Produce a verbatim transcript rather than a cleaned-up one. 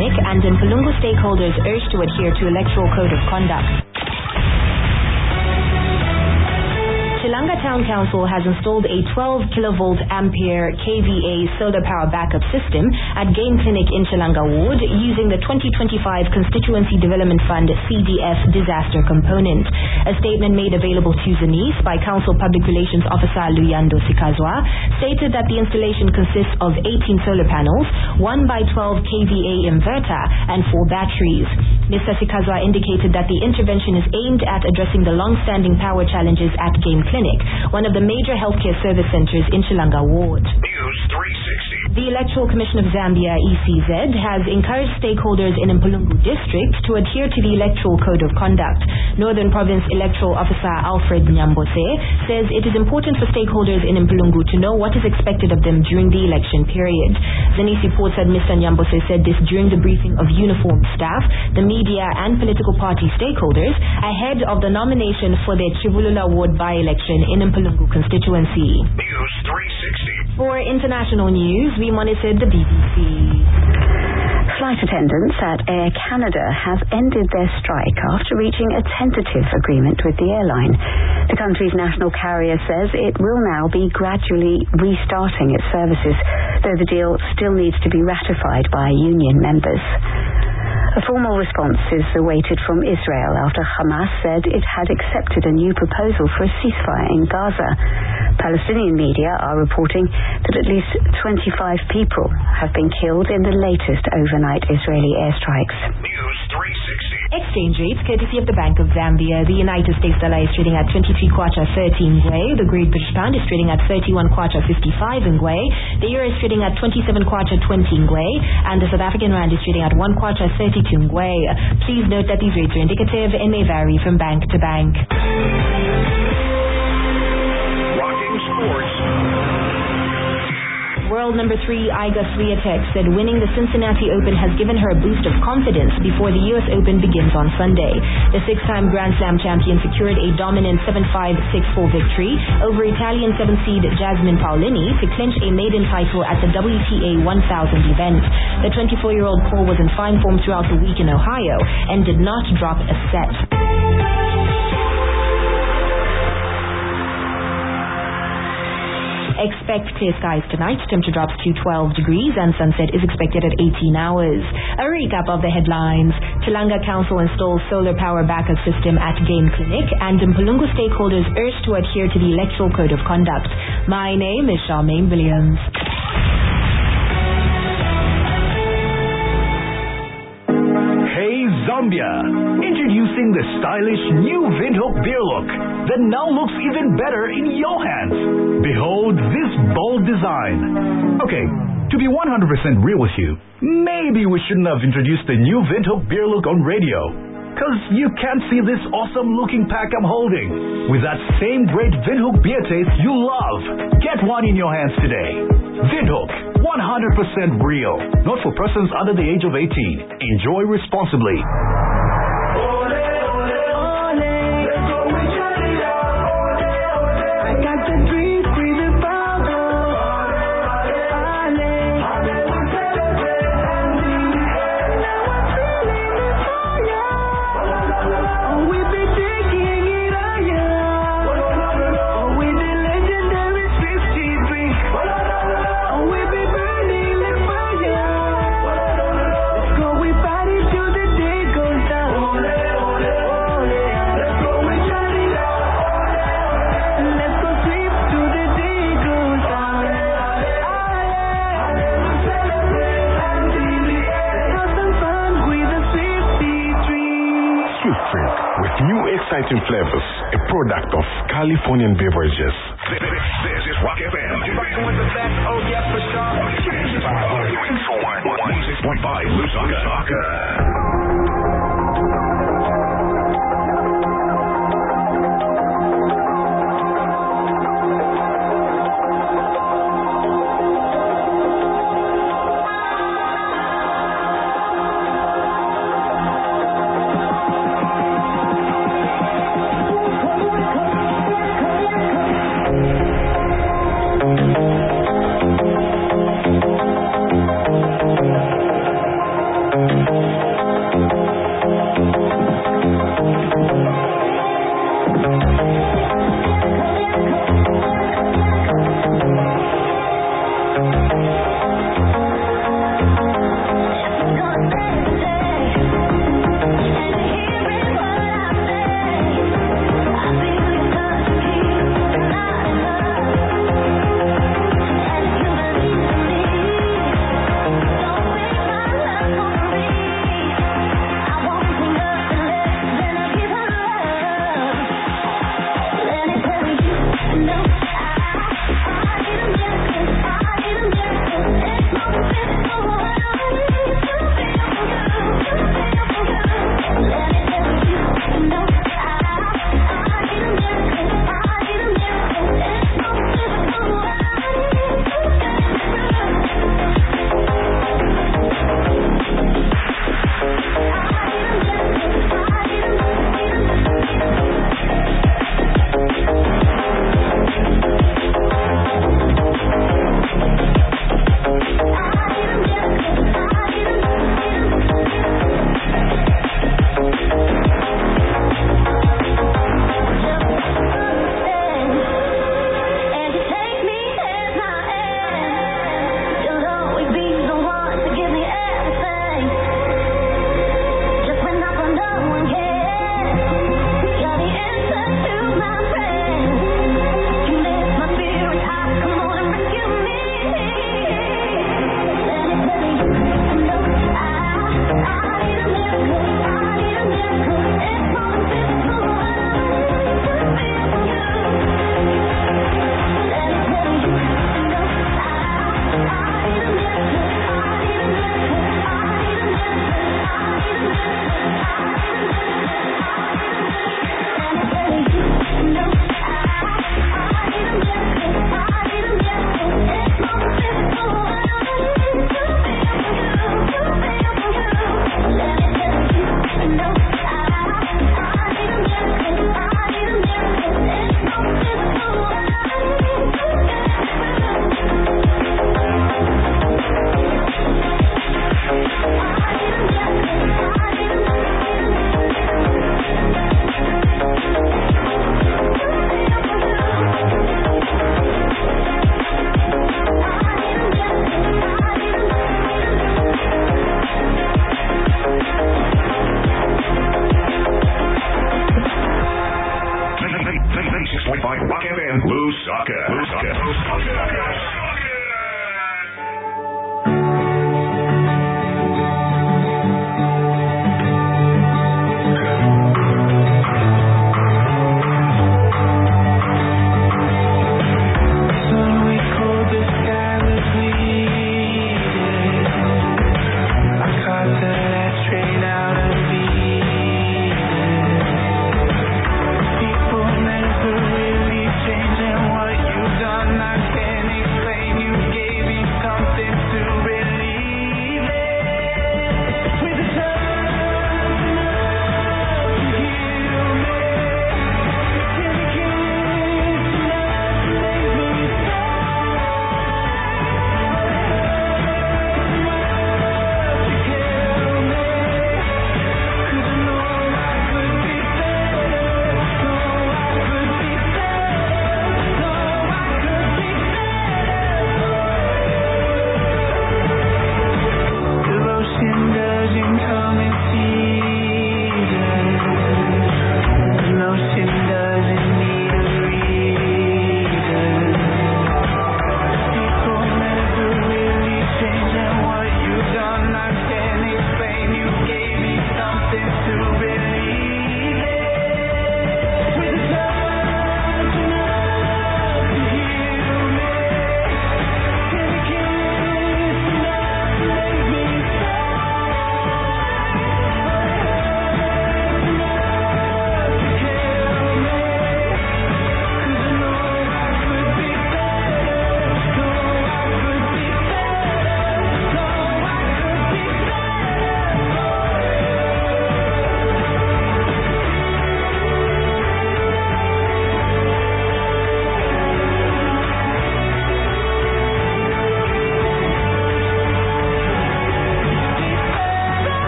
Clinic, and Mpulungu stakeholders urged to adhere to electoral code of conduct. Chilanga Town Council has installed a twelve kilovolt ampere K V A solar power backup system at Game Clinic in Chilanga Ward using the twenty twenty-five Constituency Development Fund C D F disaster component. A statement made available to Zanice by Council Public Relations Officer Luyando Sikazwa stated that the installation consists of eighteen solar panels, one by twelve K V A inverter, and four batteries. Mister Sikazwa indicated that the intervention is aimed at addressing the long-standing power challenges at Game Clinic, one of the major healthcare service centers in Chilanga Ward. News three sixty. The Electoral Commission of Zambia, E C Z, has encouraged stakeholders in Mpulungu District to adhere to the Electoral Code of Conduct. Northern Province Electoral Officer Alfred Nyambose says it is important for stakeholders in Mpulungu to know what is expected of them during the election period. Zanice reports that Mister Nyambose said this during the briefing of uniformed staff, the media and political party stakeholders ahead of the nomination for their Chivulula Ward by-election in Mpulungu constituency. News three sixty. For international news, we monitored the B B C. Flight attendants at Air Canada have ended their strike after reaching a tentative agreement with the airline. The country's national carrier says it will now be gradually restarting its services, though the deal still needs to be ratified by union members. A formal response is awaited from Israel after Hamas said it had accepted a new proposal for a ceasefire in Gaza. Palestinian media are reporting that at least twenty-five people have been killed in the latest overnight Israeli airstrikes. News three sixty. Exchange rates courtesy of the Bank of Zambia. The United States dollar is trading at twenty-three kwacha thirteen ngwe. The Great British Pound is trading at thirty-one kwacha fifty-five ngwe. The Euro is trading at twenty-seven kwacha twenty ngwe. And the South African Rand is trading at one kwacha thirty-two ngwe. Please note that these rates are indicative and may vary from bank to bank. Rocking sports. World number three Iga Swiatek said winning the Cincinnati Open has given her a boost of confidence before the U S Open begins on Sunday. The six-time Grand Slam champion secured a dominant seven five, six four victory over Italian seventh seed Jasmine Paolini to clinch a maiden title at the W T A one thousand event. The twenty-four-year-old Paul was in fine form throughout the week in Ohio and did not drop a set. Expect clear skies tonight. Temperature drops to twelve degrees and sunset is expected at eighteen hours. A recap of the headlines. Chilanga Council installs solar power backup system at Game Clinic, and Mpulungu stakeholders urged to adhere to the Electoral Code of Conduct. My name is Charmaine Williams. Hey Zambia! Introducing the stylish new Windhoek beer look that now looks even better in your hands. Behold this bold design. Okay, to be one hundred percent real with you, maybe we shouldn't have introduced the new Windhoek beer look on radio. Cause you can't see this awesome looking pack I'm holding. With that same great Windhoek beer taste you love. Get one in your hands today. Windhoek, one hundred percent real. Not for persons under the age of eighteen. Enjoy responsibly. Exciting flavors, a product of Californian beverages. This, this, this is Rock F M. With the best, oh yeah, for sure. one oh six point five Lusaka.